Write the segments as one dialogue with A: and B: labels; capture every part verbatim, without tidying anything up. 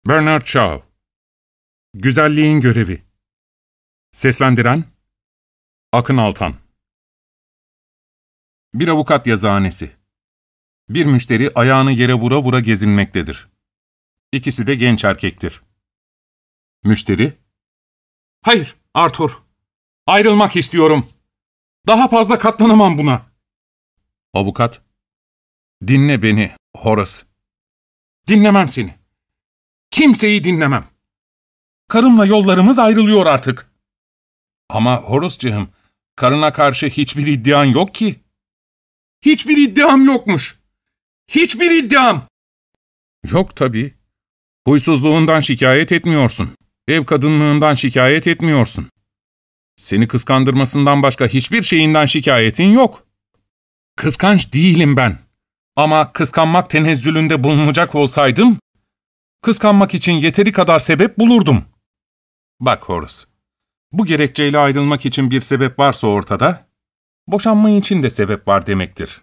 A: Bernard Shaw. Güzelliğin Görevi. Seslendiren Akın Altan. Bir avukat yazıhanesi. Bir müşteri ayağını yere vura vura gezinmektedir. İkisi de genç erkektir. Müşteri, "Hayır, Arthur. Ayrılmak istiyorum. Daha fazla katlanamam buna." Avukat, "Dinle beni, Horace." "Dinlemem seni. Kimseyi dinlemem. Karımla yollarımız ayrılıyor artık." "Ama Horace'cığım, karına karşı hiçbir iddian yok ki." "Hiçbir iddiam yokmuş. Hiçbir iddiam." "Yok tabii. Huysuzluğundan şikayet etmiyorsun. Ev kadınlığından şikayet etmiyorsun. Seni kıskandırmasından başka hiçbir şeyinden şikayetin yok." "Kıskanç değilim ben. Ama kıskanmak tenezzülünde bulunacak olsaydım, kıskanmak için yeteri kadar sebep bulurdum." "Bak Horace, bu gerekçeyle ayrılmak için bir sebep varsa ortada, boşanma için de sebep var demektir.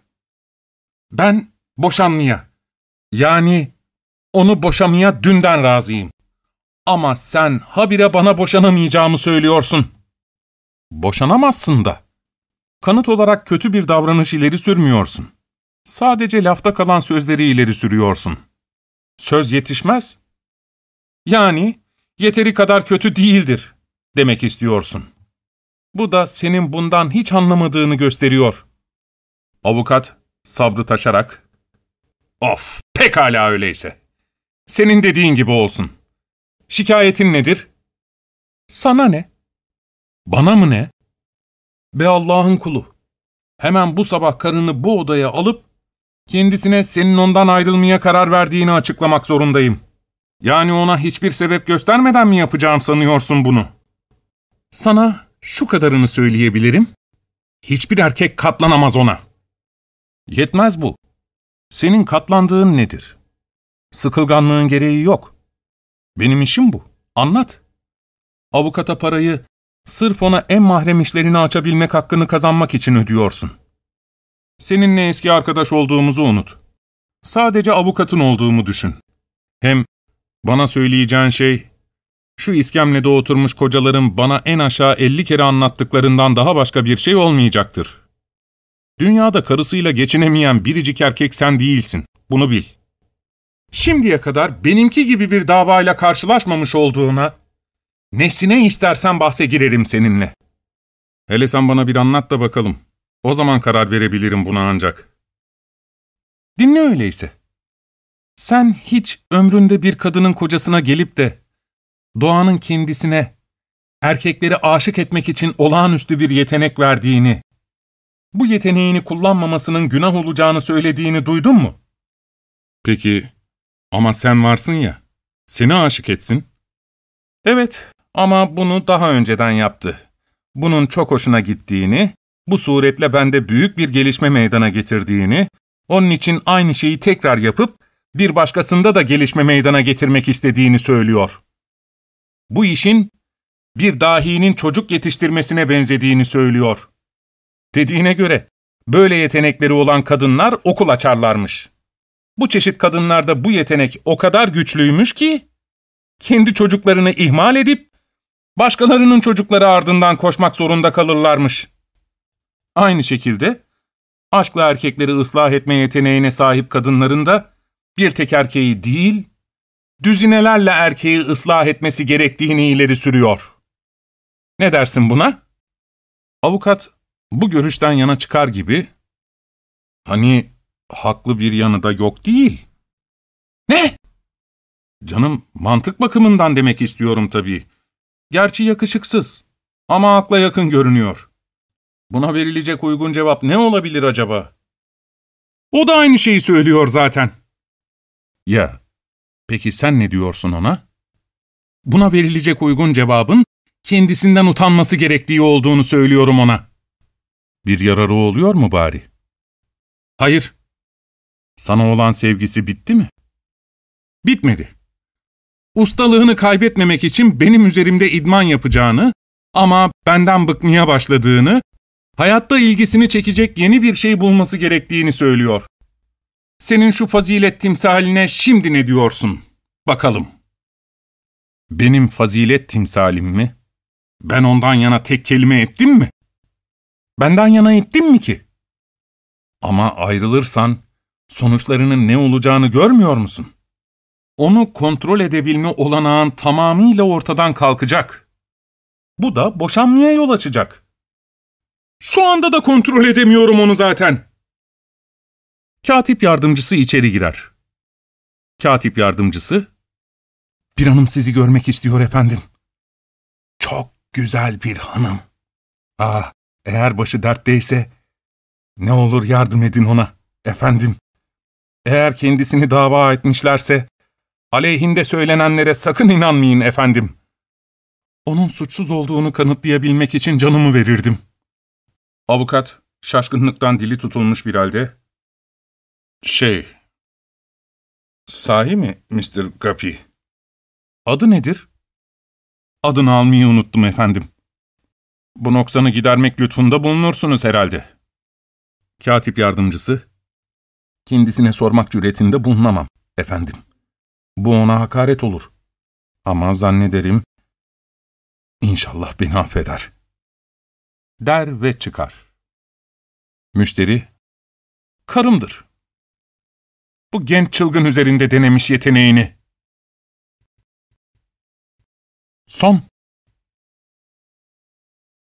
A: Ben boşanmaya, yani onu boşamaya dünden razıyım. Ama sen habire bana boşanamayacağımı söylüyorsun." "Boşanamazsın da. Kanıt olarak kötü bir davranış ileri sürmüyorsun. Sadece lafta kalan sözleri ileri sürüyorsun. Söz yetişmez. Yani yeteri kadar kötü değildir demek istiyorsun. Bu da senin bundan hiç anlamadığını gösteriyor." Avukat sabrı taşarak, "Of, pekala öyleyse. Senin dediğin gibi olsun. Şikayetin nedir?" "Sana ne?" "Bana mı ne? Be Allah'ın kulu. Hemen bu sabah karını bu odaya alıp kendisine senin ondan ayrılmaya karar verdiğini açıklamak zorundayım. Yani ona hiçbir sebep göstermeden mi yapacağım sanıyorsun bunu?" "Sana şu kadarını söyleyebilirim. Hiçbir erkek katlanamaz ona." "Yetmez bu. Senin katlandığın nedir? Sıkılganlığın gereği yok. Benim işim bu. Anlat." Avukata parayı sırf ona en mahrem işlerini açabilmek hakkını kazanmak için ödüyorsun. Seninle eski arkadaş olduğumuzu unut. Sadece avukatın olduğumu düşün. Hem bana söyleyeceğin şey, şu iskemlede oturmuş kocaların bana en aşağı elli kere anlattıklarından daha başka bir şey olmayacaktır. Dünyada karısıyla geçinemeyen biricik erkek sen değilsin. Bunu bil. Şimdiye kadar benimki gibi bir davayla karşılaşmamış olduğuna, nesine istersen bahse girerim seninle. Hele sen bana bir anlat da bakalım. O zaman karar verebilirim buna ancak." "Dinle öyleyse. Sen hiç ömründe bir kadının kocasına gelip de doğanın kendisine erkekleri aşık etmek için olağanüstü bir yetenek verdiğini, bu yeteneğini kullanmamasının günah olacağını söylediğini duydun mu?" "Peki ama sen varsın ya, seni aşık etsin." "Evet, ama bunu daha önceden yaptı. Bunun çok hoşuna gittiğini, bu suretle bende büyük bir gelişme meydana getirdiğini, onun için aynı şeyi tekrar yapıp bir başkasında da gelişme meydana getirmek istediğini söylüyor. Bu işin bir dahinin çocuk yetiştirmesine benzediğini söylüyor. Dediğine göre böyle yetenekleri olan kadınlar okul açarlarmış. Bu çeşit kadınlarda bu yetenek o kadar güçlüymüş ki, kendi çocuklarını ihmal edip başkalarının çocukları ardından koşmak zorunda kalırlarmış. Aynı şekilde aşkla erkekleri ıslah etme yeteneğine sahip kadınların da bir tek erkeği değil, düzinelerle erkeği ıslah etmesi gerektiğini ileri sürüyor. Ne dersin buna?" Avukat bu görüşten yana çıkar gibi, "Hani haklı bir yanı da yok değil." "Ne?" "Canım, mantık bakımından demek istiyorum tabii. Gerçi yakışıksız ama akla yakın görünüyor. Buna verilecek uygun cevap ne olabilir acaba?" "O da aynı şeyi söylüyor zaten." "Ya, peki sen ne diyorsun ona?" "Buna verilecek uygun cevabın kendisinden utanması gerektiği olduğunu söylüyorum ona." "Bir yararı oluyor mu bari?" "Hayır." "Sana olan sevgisi bitti mi?" "Bitmedi. Ustalığını kaybetmemek için benim üzerimde idman yapacağını ama benden bıkmaya başladığını, hayatta ilgisini çekecek yeni bir şey bulması gerektiğini söylüyor. Senin şu fazilet timsaline şimdi ne diyorsun? Bakalım." Benim fazilet timsalim mi? Ben ondan yana tek kelime ettim mi? Benden yana ettim mi ki? Ama ayrılırsan sonuçlarının ne olacağını görmüyor musun? Onu kontrol edebilme olanağın tamamıyla ortadan kalkacak. Bu da boşanmaya yol açacak. Şu anda da kontrol edemiyorum onu zaten. Katip yardımcısı içeri girer. Katip yardımcısı, "Bir hanım sizi görmek istiyor efendim." "Çok güzel bir hanım. Ah, eğer başı dertteyse, ne olur yardım edin ona, efendim. Eğer kendisini dava etmişlerse, aleyhinde söylenenlere sakın inanmayın efendim. Onun suçsuz olduğunu kanıtlayabilmek için canımı verirdim." Avukat, şaşkınlıktan dili tutulmuş bir halde, "Şey, sahi mi mister Guppy? Adı nedir?" "Adını almayı unuttum efendim." "Bu noksanı gidermek lütfunda bulunursunuz herhalde." Katip yardımcısı, "Kendisine sormak cüretinde bulunamam efendim. Bu ona hakaret olur. Ama zannederim, İnşallah beni affeder." Der ve çıkar. Müşteri, "Karımdır. Bu genç çılgın üzerinde denemiş yeteneğini." Son